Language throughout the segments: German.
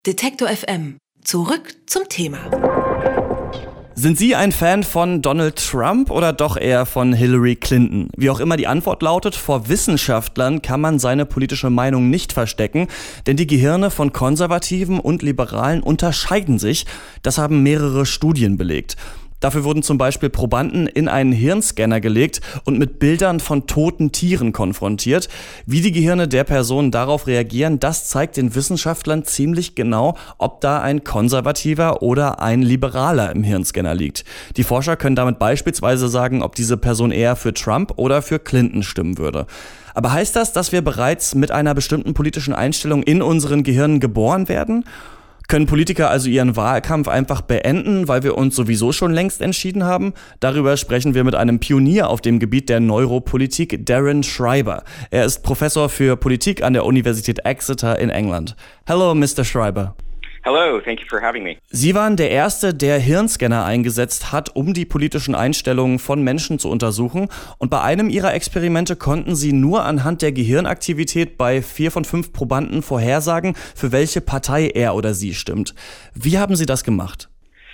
Detektor FM. Zurück zum Thema. Sind Sie ein Fan von Donald Trump oder doch eher von Hillary Clinton? Wie auch immer die Antwort lautet, vor Wissenschaftlern kann man seine politische Meinung nicht verstecken, denn die Gehirne von Konservativen und Liberalen unterscheiden sich. Das haben mehrere Studien belegt. Dafür wurden zum Beispiel Probanden in einen Hirnscanner gelegt und mit Bildern von toten Tieren konfrontiert. Wie die Gehirne der Personen darauf reagieren, das zeigt den Wissenschaftlern ziemlich genau, ob da ein Konservativer oder ein Liberaler im Hirnscanner liegt. Die Forscher können damit beispielsweise sagen, ob diese Person eher für Trump oder für Clinton stimmen würde. Aber heißt das, dass wir bereits mit einer bestimmten politischen Einstellung in unseren Gehirnen geboren werden? Können Politiker also ihren Wahlkampf einfach beenden, weil wir uns sowieso schon längst entschieden haben? Darüber sprechen wir mit einem Pionier auf dem Gebiet der Neuropolitik, Darren Schreiber. Er ist Professor für Politik an der Universität Exeter in England. Hello, Mr. Schreiber. Hello, thank you for having me. Sie waren der Erste, der Hirnscanner eingesetzt hat, um die politischen Einstellungen von Menschen zu untersuchen. Und bei einem Ihrer Experimente konnten Sie nur anhand der Gehirnaktivität bei 4 von 5 Probanden vorhersagen, für welche Partei er oder sie stimmt. Wie haben Sie das gemacht?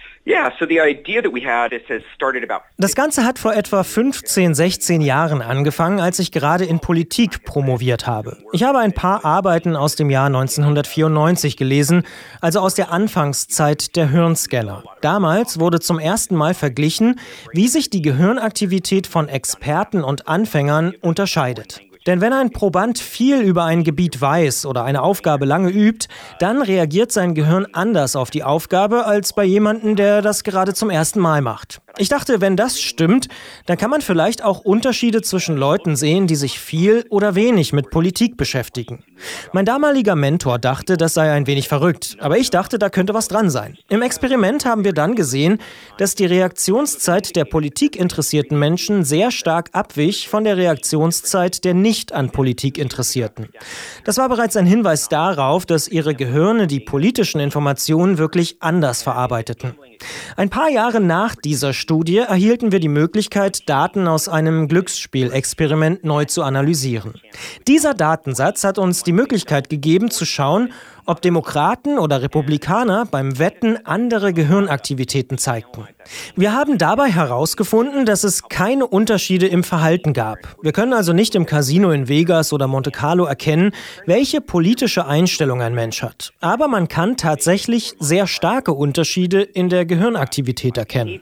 Das Ganze hat vor etwa 15, 16 Jahren angefangen, als ich gerade in Politik promoviert habe. Ich habe ein paar Arbeiten aus dem Jahr 1994 gelesen, also aus der Anfangszeit der Hirnscanner. Damals wurde zum ersten Mal verglichen, wie sich die Gehirnaktivität von Experten und Anfängern unterscheidet. Denn wenn ein Proband viel über ein Gebiet weiß oder eine Aufgabe lange übt, dann reagiert sein Gehirn anders auf die Aufgabe als bei jemandem, der das gerade zum ersten Mal macht. Ich dachte, wenn das stimmt, dann kann man vielleicht auch Unterschiede zwischen Leuten sehen, die sich viel oder wenig mit Politik beschäftigen. Mein damaliger Mentor dachte, das sei ein wenig verrückt, aber ich dachte, da könnte was dran sein. Im Experiment haben wir dann gesehen, dass die Reaktionszeit der politikinteressierten Menschen sehr stark abwich von der Reaktionszeit der nicht an Politik Interessierten. Das war bereits ein Hinweis darauf, dass ihre Gehirne die politischen Informationen wirklich anders verarbeiteten. Ein paar Jahre nach dieser Studie erhielten wir die Möglichkeit, Daten aus einem Glücksspielexperiment neu zu analysieren. Dieser Datensatz hat uns die Möglichkeit gegeben, zu schauen, ob Demokraten oder Republikaner beim Wetten andere Gehirnaktivitäten zeigten. Wir haben dabei herausgefunden, dass es keine Unterschiede im Verhalten gab. Wir können also nicht im Casino in Vegas oder Monte Carlo erkennen, welche politische Einstellung ein Mensch hat. Aber man kann tatsächlich sehr starke Unterschiede in der Gehirnaktivität erkennen.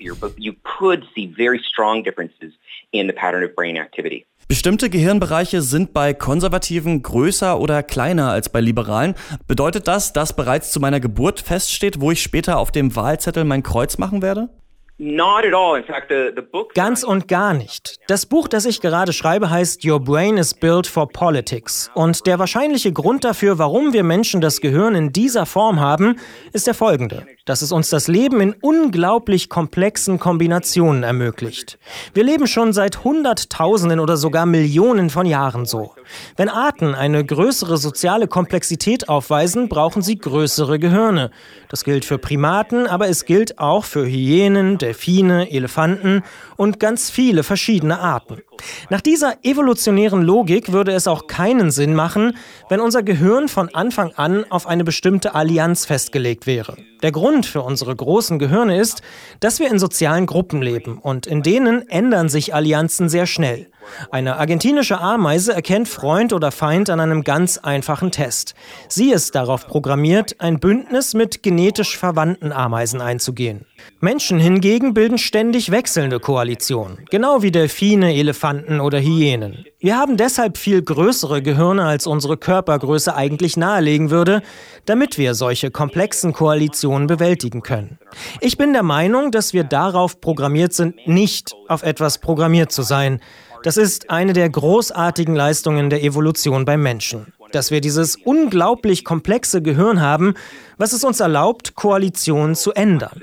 Bestimmte Gehirnbereiche sind bei Konservativen größer oder kleiner als bei Liberalen. Bedeutet das, dass bereits zu meiner Geburt feststeht, wo ich später auf dem Wahlzettel mein Kreuz machen werde? Ganz und gar nicht. Das Buch, das ich gerade schreibe, heißt Your Brain is Built for Politics. Und der wahrscheinliche Grund dafür, warum wir Menschen das Gehirn in dieser Form haben, ist der folgende: dass es uns das Leben in unglaublich komplexen Kombinationen ermöglicht. Wir leben schon seit Hunderttausenden oder sogar Millionen von Jahren so. Wenn Arten eine größere soziale Komplexität aufweisen, brauchen sie größere Gehirne. Das gilt für Primaten, aber es gilt auch für Hyänen, Delfine, Elefanten und ganz viele verschiedene Arten. Nach dieser evolutionären Logik würde es auch keinen Sinn machen, wenn unser Gehirn von Anfang an auf eine bestimmte Allianz festgelegt wäre. Der Grund für unsere großen Gehirne ist, dass wir in sozialen Gruppen leben und in denen ändern sich Allianzen sehr schnell. Eine argentinische Ameise erkennt Freund oder Feind an einem ganz einfachen Test. Sie ist darauf programmiert, ein Bündnis mit genetisch verwandten Ameisen einzugehen. Menschen hingegen bilden ständig wechselnde Koalitionen, genau wie Delfine, Elefanten oder Hyänen. Wir haben deshalb viel größere Gehirne, als unsere Körpergröße eigentlich nahelegen würde, damit wir solche komplexen Koalitionen bewältigen können. Ich bin der Meinung, dass wir darauf programmiert sind, nicht auf etwas programmiert zu sein. Das ist eine der großartigen Leistungen der Evolution beim Menschen. Dass wir dieses unglaublich komplexe Gehirn haben, was es uns erlaubt, Koalitionen zu ändern.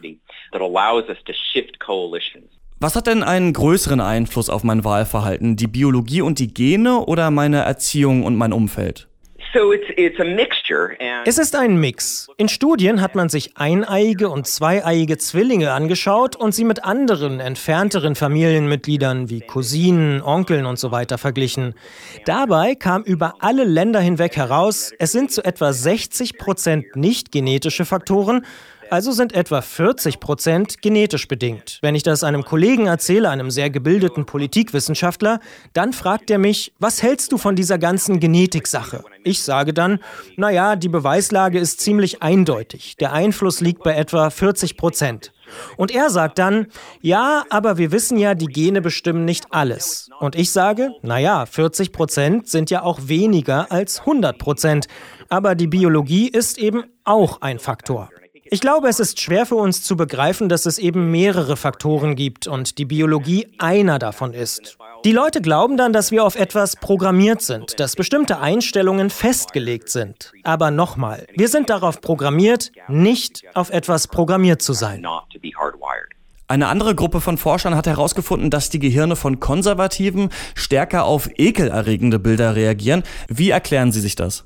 Was hat denn einen größeren Einfluss auf mein Wahlverhalten? Die Biologie und die Gene oder meine Erziehung und mein Umfeld? Es ist ein Mix. In Studien hat man sich eineiige und zweieiige Zwillinge angeschaut und sie mit anderen, entfernteren Familienmitgliedern wie Cousinen, Onkeln und so weiter verglichen. Dabei kam über alle Länder hinweg heraus, es sind zu etwa 60% nicht genetische Faktoren, also sind etwa 40% genetisch bedingt. Wenn ich das einem Kollegen erzähle, einem sehr gebildeten Politikwissenschaftler, dann fragt er mich, was hältst du von dieser ganzen Genetiksache? Ich sage dann, naja, die Beweislage ist ziemlich eindeutig. Der Einfluss liegt bei etwa 40%. Und er sagt dann, ja, aber wir wissen ja, die Gene bestimmen nicht alles. Und ich sage, naja, 40% sind ja auch weniger als 100%. Aber die Biologie ist eben auch ein Faktor. Ich glaube, es ist schwer für uns zu begreifen, dass es eben mehrere Faktoren gibt und die Biologie einer davon ist. Die Leute glauben dann, dass wir auf etwas programmiert sind, dass bestimmte Einstellungen festgelegt sind. Aber nochmal, wir sind darauf programmiert, nicht auf etwas programmiert zu sein. Eine andere Gruppe von Forschern hat herausgefunden, dass die Gehirne von Konservativen stärker auf ekelerregende Bilder reagieren. Wie erklären Sie sich das?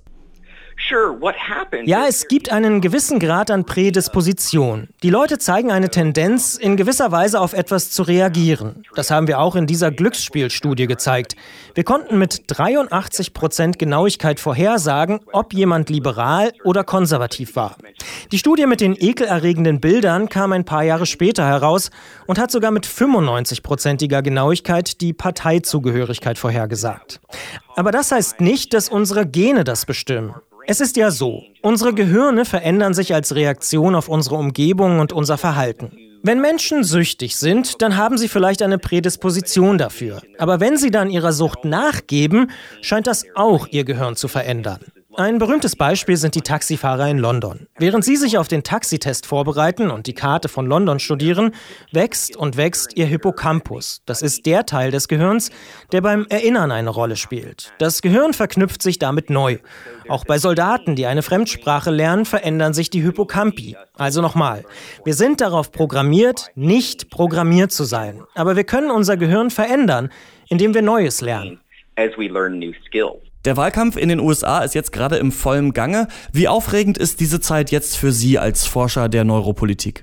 Ja, es gibt einen gewissen Grad an Prädisposition. Die Leute zeigen eine Tendenz, in gewisser Weise auf etwas zu reagieren. Das haben wir auch in dieser Glücksspielstudie gezeigt. Wir konnten mit 83% Genauigkeit vorhersagen, ob jemand liberal oder konservativ war. Die Studie mit den ekelerregenden Bildern kam ein paar Jahre später heraus und hat sogar mit 95%iger Genauigkeit die Parteizugehörigkeit vorhergesagt. Aber das heißt nicht, dass unsere Gene das bestimmen. Es ist ja so, unsere Gehirne verändern sich als Reaktion auf unsere Umgebung und unser Verhalten. Wenn Menschen süchtig sind, dann haben sie vielleicht eine Prädisposition dafür. Aber wenn sie dann ihrer Sucht nachgeben, scheint das auch ihr Gehirn zu verändern. Ein berühmtes Beispiel sind die Taxifahrer in London. Während sie sich auf den Taxitest vorbereiten und die Karte von London studieren, wächst und wächst ihr Hippocampus. Das ist der Teil des Gehirns, der beim Erinnern eine Rolle spielt. Das Gehirn verknüpft sich damit neu. Auch bei Soldaten, die eine Fremdsprache lernen, verändern sich die Hippocampi. Also nochmal, wir sind darauf programmiert, nicht programmiert zu sein. Aber wir können unser Gehirn verändern, indem wir Neues lernen. Der Wahlkampf in den USA ist jetzt gerade im vollen Gange. Wie aufregend ist diese Zeit jetzt für Sie als Forscher der Neuropolitik?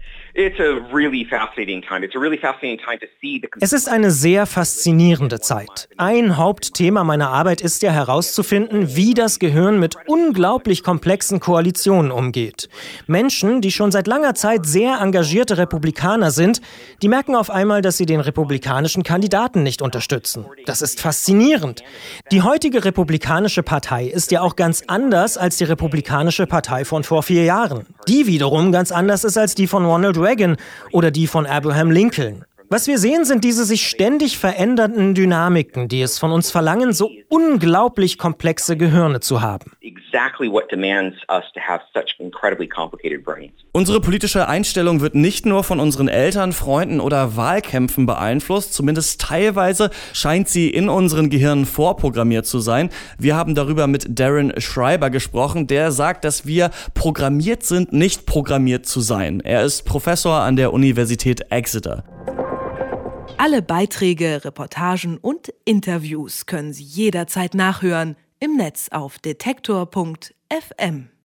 Es ist eine sehr faszinierende Zeit. Ein Hauptthema meiner Arbeit ist ja herauszufinden, wie das Gehirn mit unglaublich komplexen Koalitionen umgeht. Menschen, die schon seit langer Zeit sehr engagierte Republikaner sind, die merken auf einmal, dass sie den republikanischen Kandidaten nicht unterstützen. Das ist faszinierend. Die heutige Republikanische Partei ist ja auch ganz anders als die Republikanische Partei von vor 4 Jahren. Die wiederum ganz anders ist als die von Ronald Reagan oder die von Abraham Lincoln. Was wir sehen, sind diese sich ständig verändernden Dynamiken, die es von uns verlangen, so unglaublich komplexe Gehirne zu haben. Unsere politische Einstellung wird nicht nur von unseren Eltern, Freunden oder Wahlkämpfen beeinflusst, zumindest teilweise scheint sie in unseren Gehirnen vorprogrammiert zu sein. Wir haben darüber mit Darren Schreiber gesprochen, der sagt, dass wir programmiert sind, nicht programmiert zu sein. Er ist Professor an der Universität Exeter. Alle Beiträge, Reportagen und Interviews können Sie jederzeit nachhören im Netz auf detektor.fm.